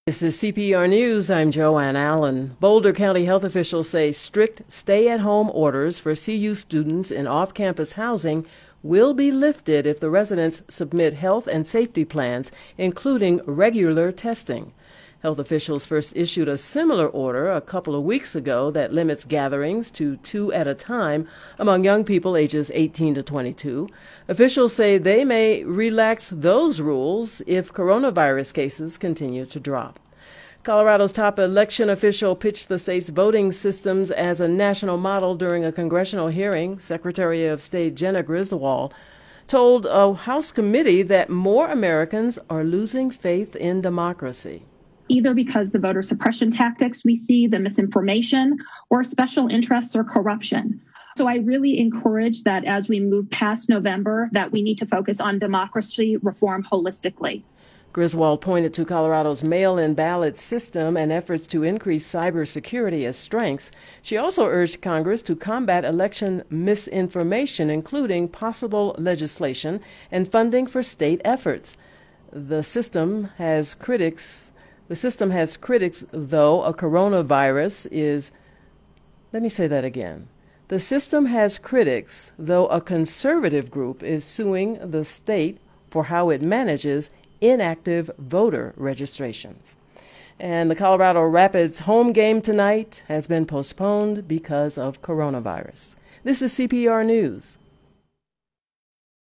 This is CPR News. I'm Joanne Allen. Boulder County health officials say strict stay-at-home orders for CU students in off-campus housing will be lifted if the residents submit health and safety plans, including regular testing. Health officials first issued a similar order a couple of weeks ago that limits gatherings to 2 at a time among young people ages 18 to 22. Officials say they may relax those rules if coronavirus cases continue to drop. Colorado's top election official pitched the state's voting systems as a national model during a congressional hearing. Secretary of State Jena Griswold told a House committee that more Americans are losing faith in democracy. Either because the voter suppression tactics we see, the misinformation, or special interests or corruption. So I really encourage that as we move past November, that we need to focus on democracy reform holistically. Griswold pointed to Colorado's mail-in ballot system and efforts to increase cybersecurity as strengths. She also urged Congress to combat election misinformation, including possible legislation and funding for state efforts. The system has critics, though a coronavirus is... Let me say that again. The system has critics, though a conservative group is suing the state for how it manages inactive voter registrations. And the Colorado Rapids home game tonight has been postponed because of coronavirus. This is CPR News.